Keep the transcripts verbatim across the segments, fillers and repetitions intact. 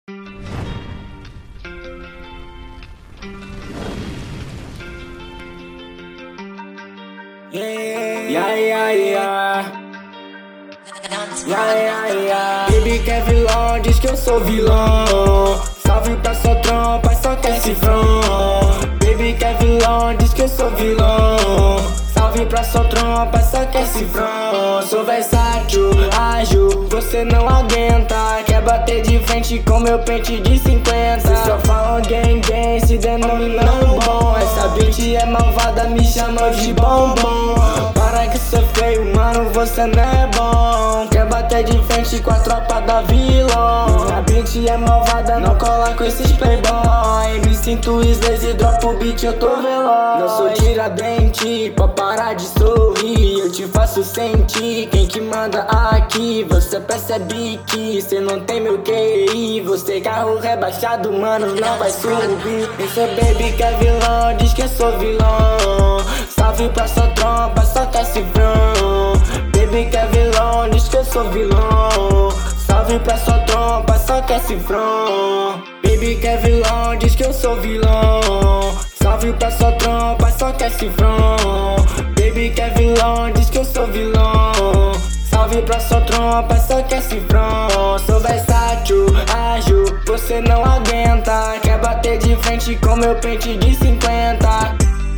Yeah, yeah, yeah. Yeah, yeah, yeah. Baby quer vilão, diz que eu sou vilão. Salve pra sua trompa, só quer cifrão. Baby quer vilão, diz que eu sou vilão. Salve pra sua trompa, só quer cifrão. Sou versátil, ágil, você não aguenta. Quer bater de frente com meu pente de cinquenta. Cê só fala gang gang, se denominando bom. Essa bitch é malvada, me chamam de bombom. Para que sou feio, mano, você não é bom. Quer bater de frente com a tropa da vilão. A bitch é malvada, não cola com esses playboy. Me sinto slazy, dropo o beat, eu tô veloz. Não sou tiradente, pra parar de sorrir. Eu te faço sentir, quem que manda aqui. Você percebe que cê não tem meu Q I. Você carro rebaixado, mano, não vai subir. Esse baby que é vilão, diz que eu sou vilão. Salve pra sua trompa, só quer cifrão. Baby que é vilão, diz que eu sou vilão. Salve pra sua trompa, só quer cifrão. Baby que é vilão, diz que eu sou vilão. Salve pra sua trompa, só quer cifrão. Baby que é vilão, diz que eu sou vilão. Salve pra sua trompa, só quer cifrão. Sou versátil, ágil, você não aguenta. Quer bater de frente com meu pente de cinquenta.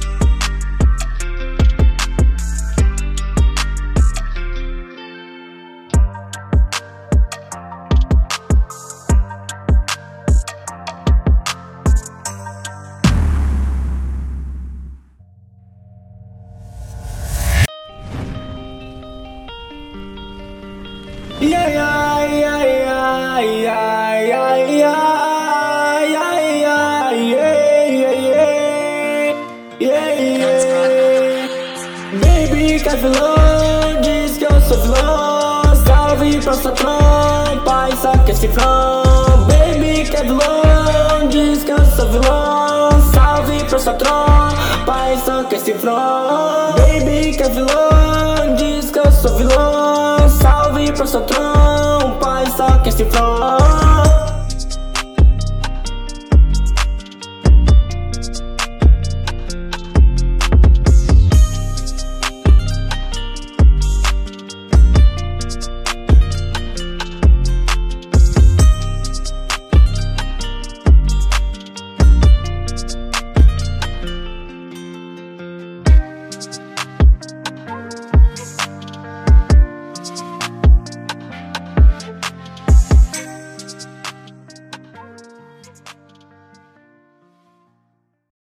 Yeah, yeah, yeah, yeah, yeah, yeah, yeah, yeah, yeah, yeah, yeah, yeah. Baby, quer vilão, diz que eu sou vilão. Salve pra sua trompa e só quer cifrão. Baby, quer vilão, diz que eu sou vilão. Salve pra sua trompa e só quer cifrão. Baby, quer vilão, diz que eu sou vilão. Salve pra sua trompa e só quer cifrão.